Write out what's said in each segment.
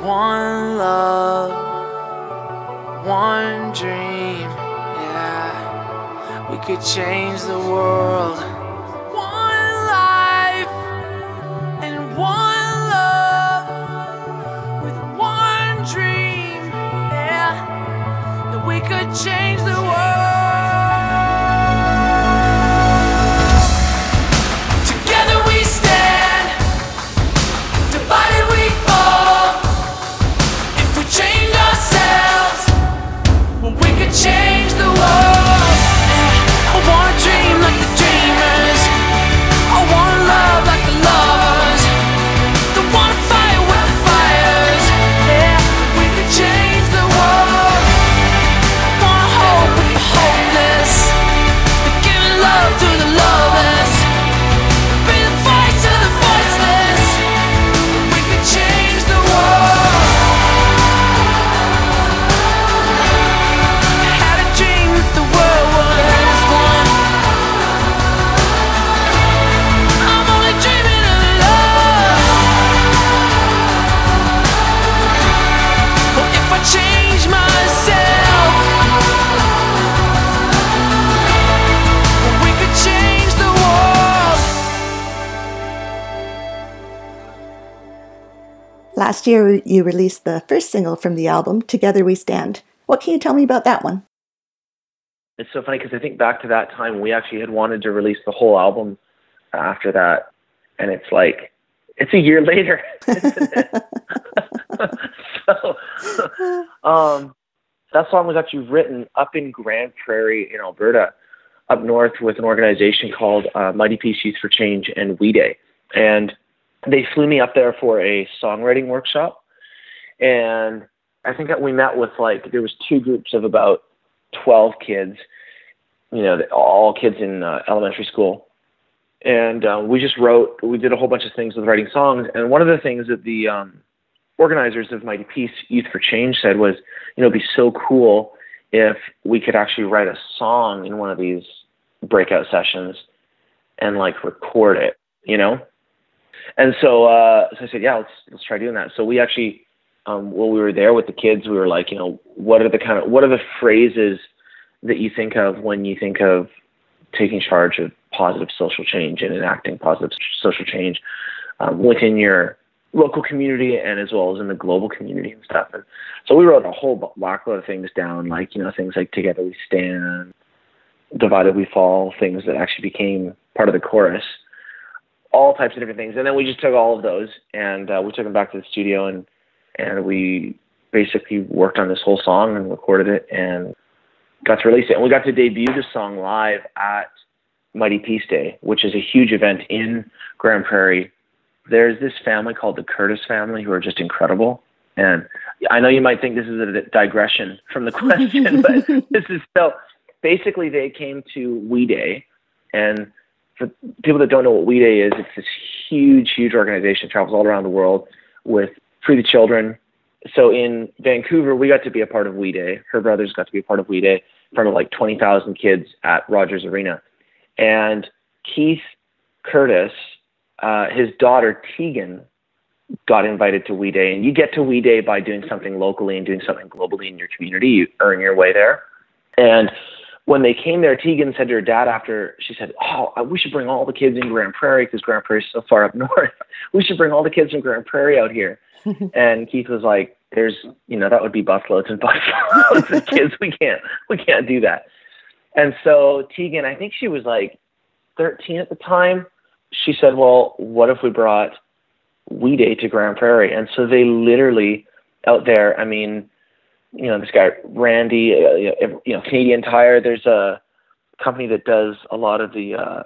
One love, one dream, yeah. We could change the world. One life and one love with one dream, yeah. That we could change the world. Together we stand, divided we fall. If we change ourselves, well, we could change the world. I wanna dream like the dreamers. I wanna love like the lovers. Don't wanna fight with the fires. Yeah, we could change the world. I wanna hope with the hopeless. But giving love to the loveless. Be the voice to the voiceless. We could change the world. I had a dream that the world was one. I'm only dreaming of love. Well, if I change myself, well, we could change the world. Last year, you released the first single from the album, Together We Stand. What can you tell me about that one? It's so funny because I think back to that time, we actually had wanted to release the whole album after that. And it's like, it's a year later. Isn't it? So, that song was actually written up in Grand Prairie in Alberta, up north with an organization called Mighty Peace Youth for Change and We Day. And they flew me up there for a songwriting workshop. And I think that we met with there was two groups of about 12 kids, all kids in elementary school. And we did a whole bunch of things with writing songs. And one of the things that the organizers of Mighty Peace Youth for Change said was, it'd be so cool if we could actually write a song in one of these breakout sessions and record it, And so I said, yeah, let's try doing that. So we actually, while we were there with the kids, we were like, what are the phrases that you think of when you think of taking charge of positive social change and enacting positive social change within your local community and as well as in the global community and stuff. And so we wrote a whole load of things down, things like Together We Stand, Divided We Fall, things that actually became part of the chorus, all types of different things. And then we just took all of those and we took them back to the studio and we basically worked on this whole song and recorded it and got to release it. And we got to debut the song live at Mighty Peace Day, which is a huge event in Grand Prairie. There's this family called the Curtis family who are just incredible. And I know you might think this is a digression from the question, but this is so basically they came to We Day. And for people that don't know what We Day is, it's this huge, huge organization, travels all around the world with Free the Children. So in Vancouver, we got to be a part of We Day. Her brothers got to be a part of We Day in front of 20,000 kids at Rogers Arena. And Keith Curtis, his daughter Tegan, got invited to We Day. And you get to We Day by doing something locally and doing something globally in your community. You earn your way there. And when they came there, Tegan said to her dad after, she said, we should bring all the kids in Grand Prairie because Grand Prairie is so far up north. We should bring all the kids from Grand Prairie out here. And Keith was like, that would be busloads and busloads of kids. We can't do that. And so Tegan, I think she was 13 at the time. She said, well, what if we brought We Day to Grand Prairie? And so they literally out there, this guy, Randy, Canadian Tire, there's a company that does a lot of the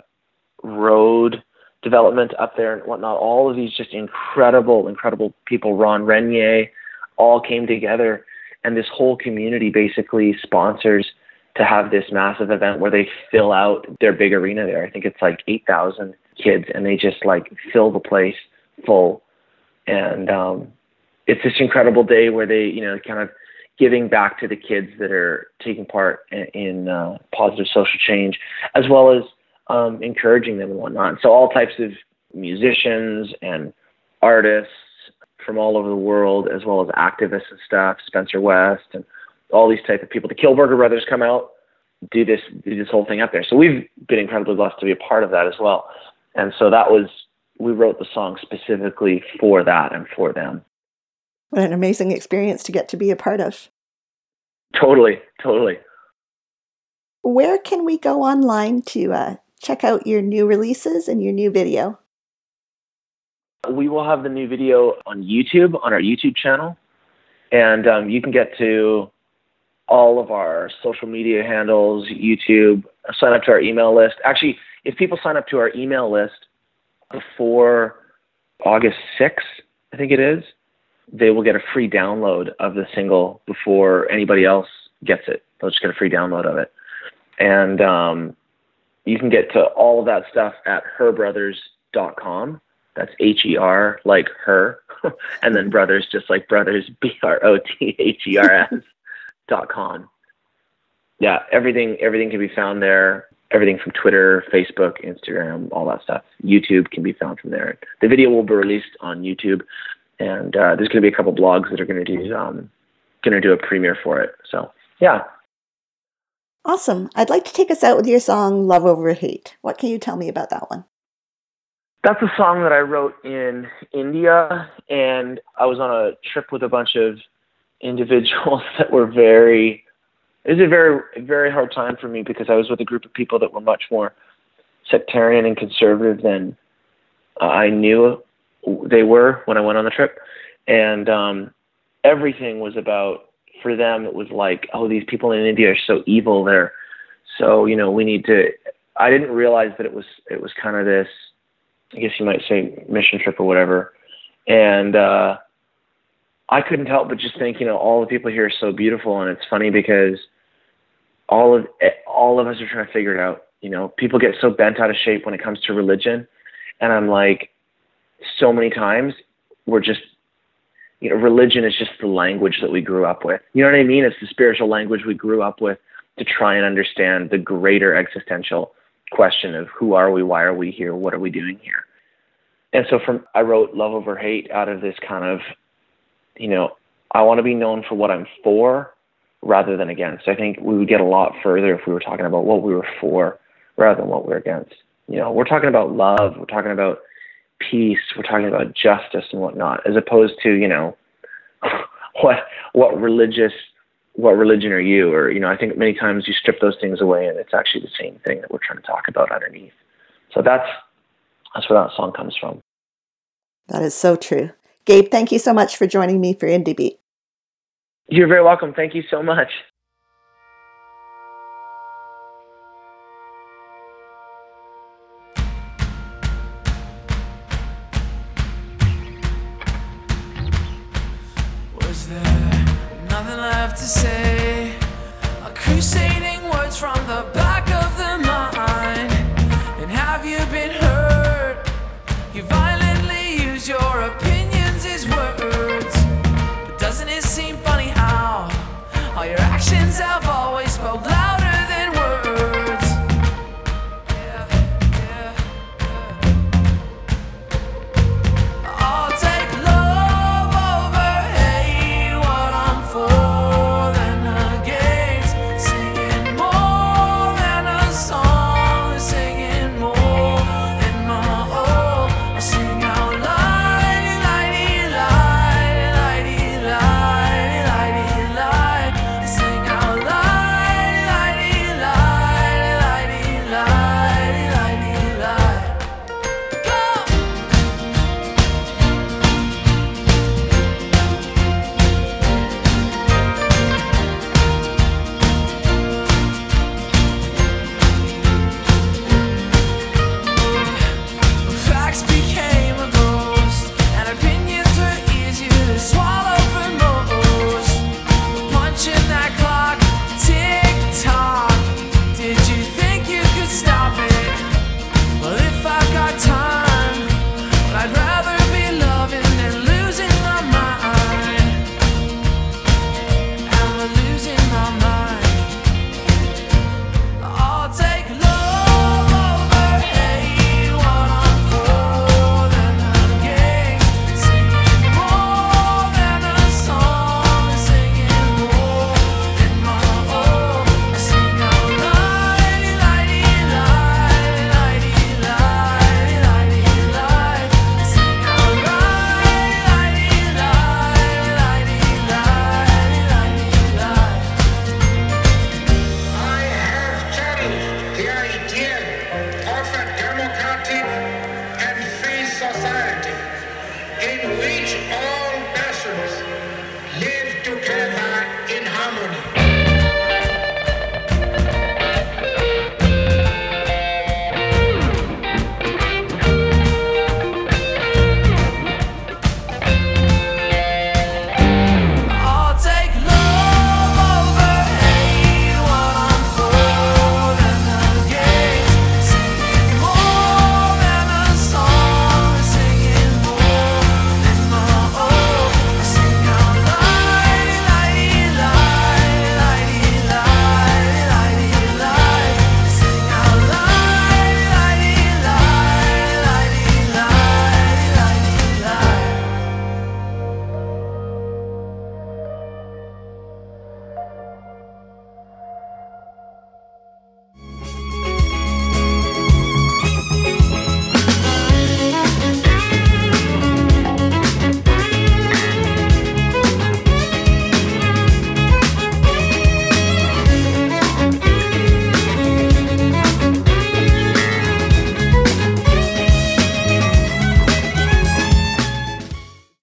road development up there and whatnot. All of these just incredible people, Ron Renier, all came together. And this whole community basically sponsors to have this massive event where they fill out their big arena there. I think it's 8,000 kids, and they just fill the place full. And it's this incredible day where they, kind of giving back to the kids that are taking part in positive social change, as well as encouraging them and whatnot. So all types of musicians and artists, from all over the world, as well as activists and stuff, Spencer West and all these type of people. The Kilburger brothers come out, do this whole thing up there. So we've been incredibly blessed to be a part of that as well. And so we wrote the song specifically for that and for them. What an amazing experience to get to be a part of. Totally. Where can we go online to check out your new releases and your new video? We will have the new video on YouTube, on our YouTube channel. And you can get to all of our social media handles, YouTube, sign up to our email list. Actually, if people sign up to our email list before August 6th, I think it is, they will get a free download of the single before anybody else gets it. They'll just get a free download of it. And you can get to all of that stuff at herbrothers.com. That's H-E-R, like her, and then brothers, just like brothers, BROTHERS.com. Yeah, everything can be found there. Everything from Twitter, Facebook, Instagram, all that stuff. YouTube can be found from there. The video will be released on YouTube, and there's going to be a couple blogs that are going to do a premiere for it. So, yeah. Awesome. I'd like to take us out with your song, Love Over Hate. What can you tell me about that one? That's a song that I wrote in India, and I was on a trip with a bunch of individuals that were it was a very, very hard time for me because I was with a group of people that were much more sectarian and conservative than I knew they were when I went on the trip. And everything was about, for them, it was like, oh, these people in India are so evil. They're so, we need to, I didn't realize that it was kind of this, I guess you might say, mission trip or whatever. And I couldn't help but just think, all the people here are so beautiful. And it's funny because all of us are trying to figure it out. People get so bent out of shape when it comes to religion. And I'm like, so many times we're just, religion is just the language that we grew up with. You know what I mean? It's the spiritual language we grew up with to try and understand the greater existential question of who are we, why are we here, what are we doing here? And so I wrote Love Over Hate out of this kind of, I want to be known for what I'm for rather than against. I think we would get a lot further if we were talking about what we were for rather than what we're against. We're talking about love, we're talking about peace, we're talking about justice and whatnot, as opposed to, what religion are you? Or, I think many times you strip those things away and it's actually the same thing that we're trying to talk about underneath. So that's where that song comes from. That is so true. Gabe, thank you so much for joining me for Indie Beat. You're very welcome. Thank you so much. Was there nothing left to say? Crusading words from the